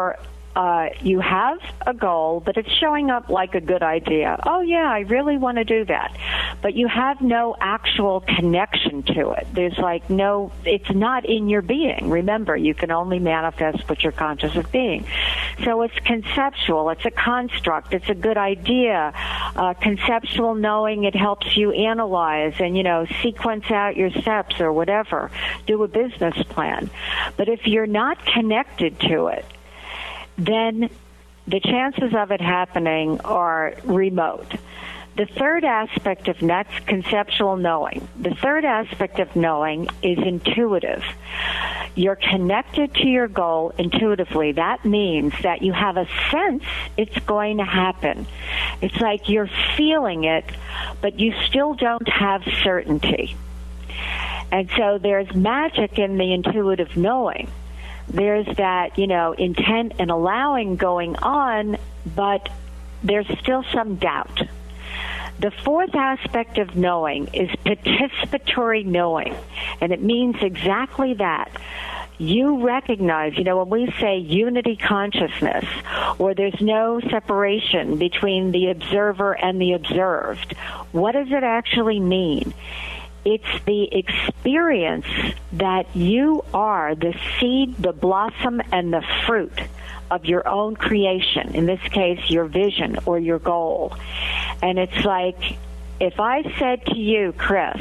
you have a goal, but it's showing up like a good idea. Oh, yeah, I really want to do that. But you have no actual connection to it. There's it's not in your being. Remember, you can only manifest what you're conscious of being. So it's conceptual. It's a construct. It's a good idea. Conceptual knowing, it helps you analyze and, sequence out your steps or whatever. Do a business plan. But if you're not connected to it, then the chances of it happening are remote. The third aspect of that's conceptual knowing. The third aspect of knowing is intuitive. You're connected to your goal intuitively. That means that you have a sense it's going to happen. It's like you're feeling it, but you still don't have certainty. And so there's magic in the intuitive knowing. There's that, intent and allowing going on, but there's still some doubt. The fourth aspect of knowing is participatory knowing, and it means exactly that. You recognize, when we say unity consciousness, or there's no separation between the observer and the observed, what does it actually mean? It's the experience that you are the seed, the blossom, and the fruit of your own creation, in this case, your vision or your goal. And it's like, if I said to you, Chris,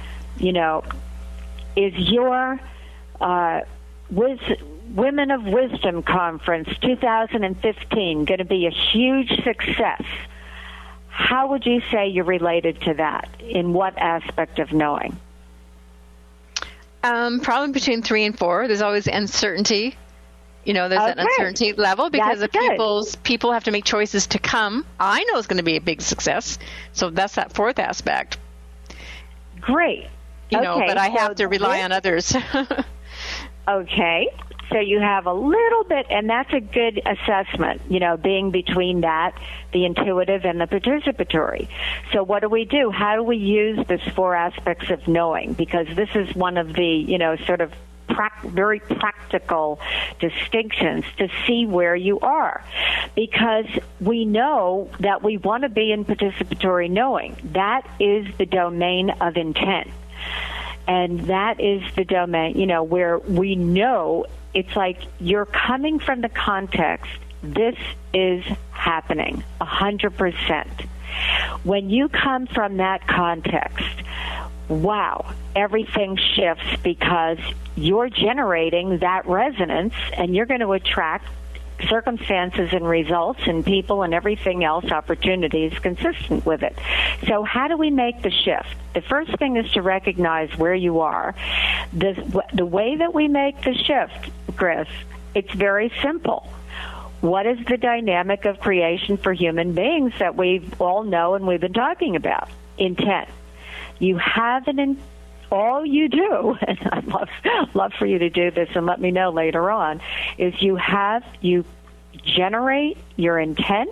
is your Women of Wisdom Conference 2015 going to be a huge success? How would you say you're related to that? In what aspect of knowing? Probably between 3 and 4. There's always uncertainty. There's an uncertainty level because people have to make choices to come. I know it's going to be a big success. So that's that fourth aspect. Great. But I have to rely on others. Okay. So you have a little bit, and that's a good assessment, being between that, the intuitive and the participatory. So what do? How do we use this 4 aspects of knowing? Because this is one of the, sort of very practical distinctions to see where you are. Because we know that we want to be in participatory knowing. That is the domain of intent. And that is the domain, where we know it's like you're coming from the context, this is happening 100%. When you come from that context, wow, everything shifts because you're generating that resonance and you're going to attract circumstances and results and people and everything else, opportunities consistent with it. So how do we make the shift? The first thing is to recognize where you are. The way that we make the shift, Chris, it's very simple. What is the dynamic of creation for human beings that we all know and we've been talking about? Intent. You have all you do, and I'd love for you to do this and let me know later on, is you generate your intent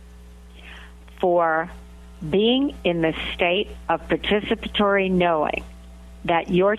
for being in the state of participatory knowing that your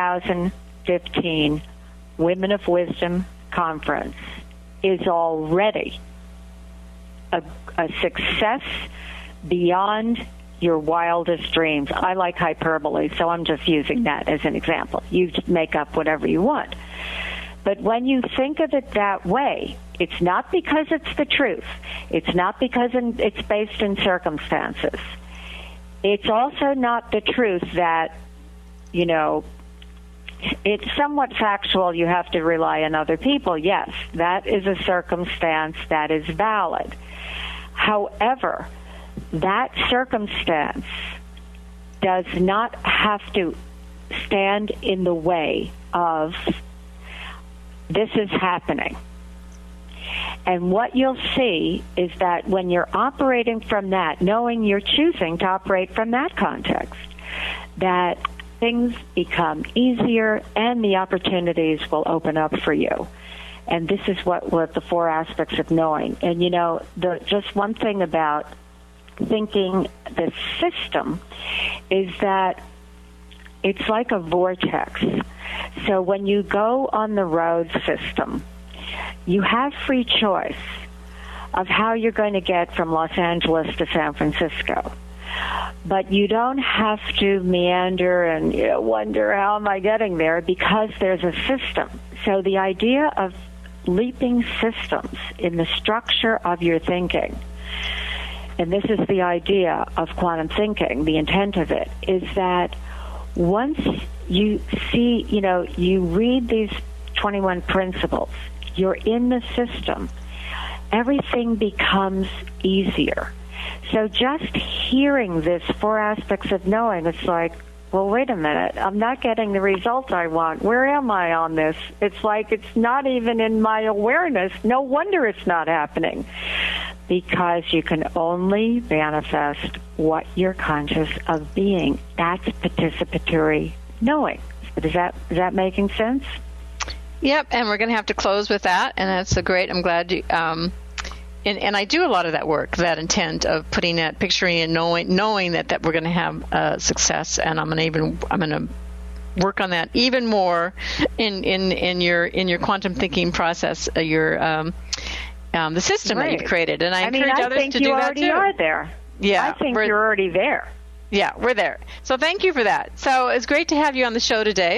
2015 Women of Wisdom Conference is already a success beyond your wildest dreams. I like hyperbole, so I'm just using that as an example. You make up whatever you want. But when you think of it that way, it's not because it's the truth. It's not because it's based in circumstances. It's also not the truth that, it's somewhat factual. You have to rely on other people. Yes, that is a circumstance that is valid. However, that circumstance does not have to stand in the way of this is happening. And what you'll see is that when you're operating from that, knowing you're choosing to operate from that context, that things become easier and the opportunities will open up for you. And this is what the 4 aspects of knowing. And, just one thing about thinking the system is that it's like a vortex. So when you go on the road system, you have free choice of how you're going to get from Los Angeles to San Francisco. But you don't have to meander and wonder, how am I getting there? Because there's a system. So the idea of leaping systems in the structure of your thinking, and this is the idea of quantum thinking, the intent of it, is that once you see, you read these 21 principles, you're in the system, everything becomes easier. So just hearing this 4 aspects of knowing, it's like, well, wait a minute, I'm not getting the results I want. Where am I on this? It's like it's not even in my awareness. No wonder it's not happening. Because you can only manifest what you're conscious of being. That's participatory knowing. Is that making sense? Yep, and we're going to have to close with that, and that's great. I'm glad you. And I do a lot of that work, that intent of putting that, picturing and knowing that we're going to have success, and I'm going to work on that even more in your quantum thinking process, the system that you've created, and I encourage others to do that too. I think you already are there. Yeah, I think you're already there. Yeah, we're there. So thank you for that. So it's great to have you on the show today.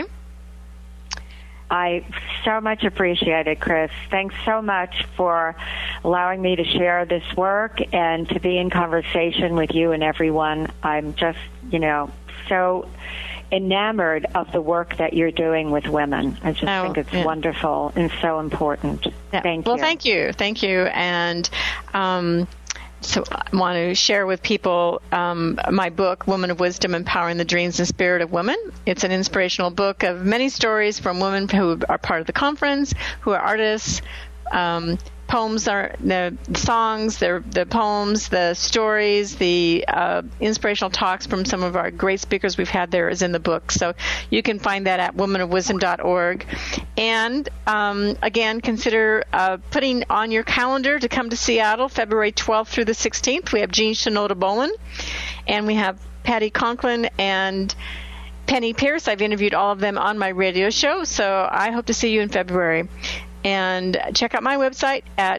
I so much appreciate it, Chris. Thanks so much for allowing me to share this work and to be in conversation with you and everyone. I'm just, so enamored of the work that you're doing with women. I just think it's wonderful and so important. Yeah. Thank you. Well, thank you. And So I want to share with people my book, Woman of Wisdom, Empowering the Dreams and Spirit of Women. It's an inspirational book of many stories from women who are part of the conference, who are artists. Poems are the songs, the poems, the stories, the inspirational talks from some of our great speakers we've had there is in the book. So you can find that at womanofwisdom.org. And again, consider putting on your calendar to come to Seattle, February 12th through the 16th. We have Jean Shinoda Bolen, and we have Patty Conklin and Penny Pierce. I've interviewed all of them on my radio show, so I hope to see you in February. And check out my website at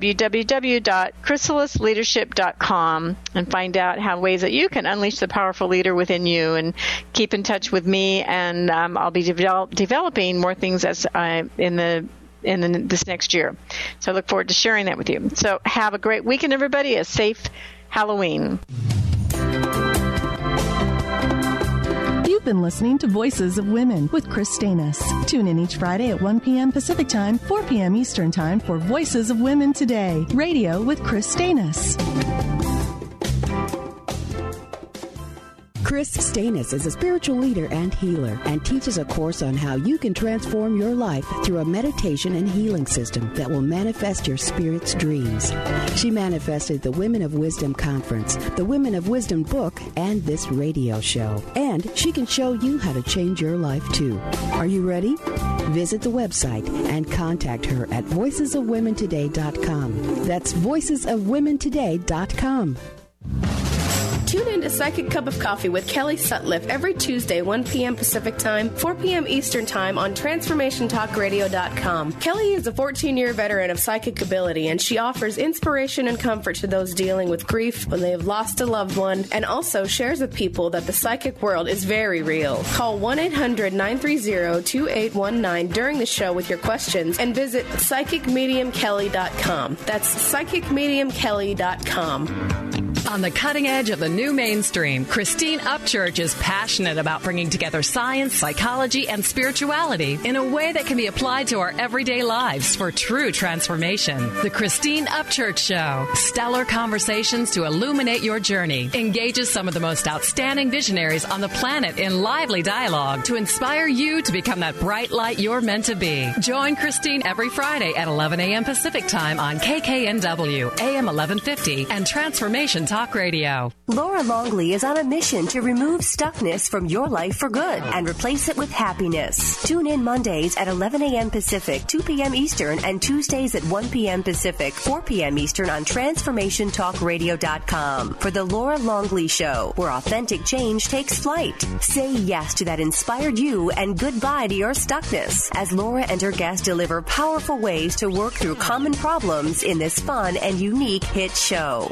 www.chrysalisleadership.com and find out how ways that you can unleash the powerful leader within you, and keep in touch with me. And I'll be developing more things as this next year. So I look forward to sharing that with you. So have a great weekend, everybody. A safe Halloween. You've been listening to Voices of Women with Chris Stanis. Tune in each Friday at 1 p.m. Pacific Time, 4 p.m. Eastern Time for Voices of Women Today, radio with Chris Stanis. Chris Stanis is a spiritual leader and healer and teaches a course on how you can transform your life through a meditation and healing system that will manifest your spirit's dreams. She manifested the Women of Wisdom Conference, the Women of Wisdom book, and this radio show. And she can show you how to change your life too. Are you ready? Visit the website and contact her at voicesofwomentoday.com. That's voicesofwomentoday.com. Tune in to Psychic Cup of Coffee with Kelly Sutliff every Tuesday, 1 p.m. Pacific Time, 4 p.m. Eastern Time on TransformationTalkRadio.com. Kelly is a 14-year veteran of psychic ability, and she offers inspiration and comfort to those dealing with grief when they have lost a loved one, and also shares with people that the psychic world is very real. Call 1-800-930-2819 during the show with your questions, and visit PsychicMediumKelly.com. That's PsychicMediumKelly.com. On the cutting edge of the new mainstream, Christine Upchurch is passionate about bringing together science, psychology, and spirituality in a way that can be applied to our everyday lives for true transformation. The Christine Upchurch Show, stellar conversations to illuminate your journey, engages some of the most outstanding visionaries on the planet in lively dialogue to inspire you to become that bright light you're meant to be. Join Christine every Friday at 11 a.m. Pacific Time on KKNW, AM 1150, and Transformation Talk Radio. Laura Longley is on a mission to remove stuckness from your life for good and replace it with happiness. Tune in Mondays at 11 a.m. Pacific, 2 p.m. Eastern, and Tuesdays at 1 p.m. Pacific, 4 p.m. Eastern on TransformationTalkRadio.com for the Laura Longley Show, where authentic change takes flight. Say yes to that inspired you and goodbye to your stuckness as Laura and her guests deliver powerful ways to work through common problems in this fun and unique hit show.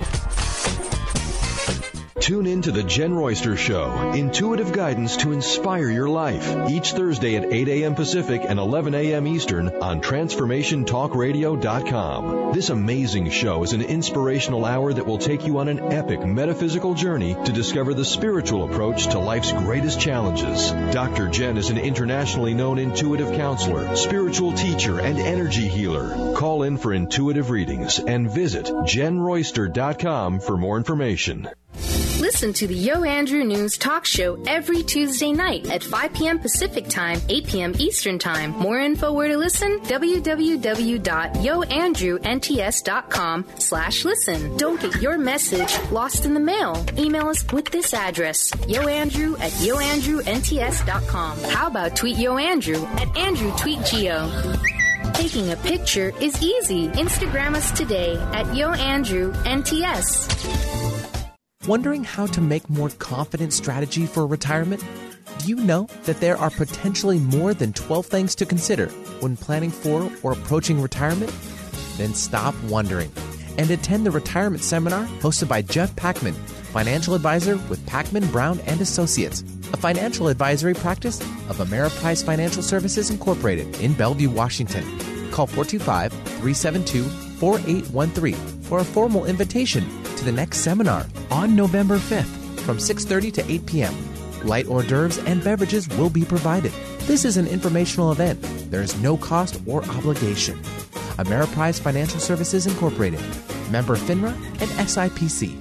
Tune in to The Jen Royster Show, intuitive guidance to inspire your life, each Thursday at 8 a.m. Pacific and 11 a.m. Eastern on TransformationTalkRadio.com. This amazing show is an inspirational hour that will take you on an epic metaphysical journey to discover the spiritual approach to life's greatest challenges. Dr. Jen is an internationally known intuitive counselor, spiritual teacher, and energy healer. Call in for intuitive readings and visit JenRoyster.com for more information. Listen to the Yo Andrew News Talk Show every Tuesday night at 5 p.m. Pacific Time, 8 p.m. Eastern Time. More info where to listen? www.yoandrewnts.com/listen. Don't get your message lost in the mail. Email us with this address, yoandrew@yoandrewnts.com. How about tweet Yo Andrew at AndrewTweetGeo? Taking a picture is easy. Instagram us today at YoAndrewNTS. Wondering how to make more confident strategy for retirement? Do you know that there are potentially more than 12 things to consider when planning for or approaching retirement? Then stop wondering and attend the retirement seminar hosted by Jeff Packman, financial advisor with Packman, Brown & Associates, a financial advisory practice of Ameriprise Financial Services Incorporated in Bellevue, Washington. Call 425-372-4813 for a formal invitation to the next seminar on November 5th from 6:30 to 8 p.m. Light hors d'oeuvres and beverages will be provided. This is an informational event. There is no cost or obligation. Ameriprise Financial Services Incorporated, Member FINRA and SIPC.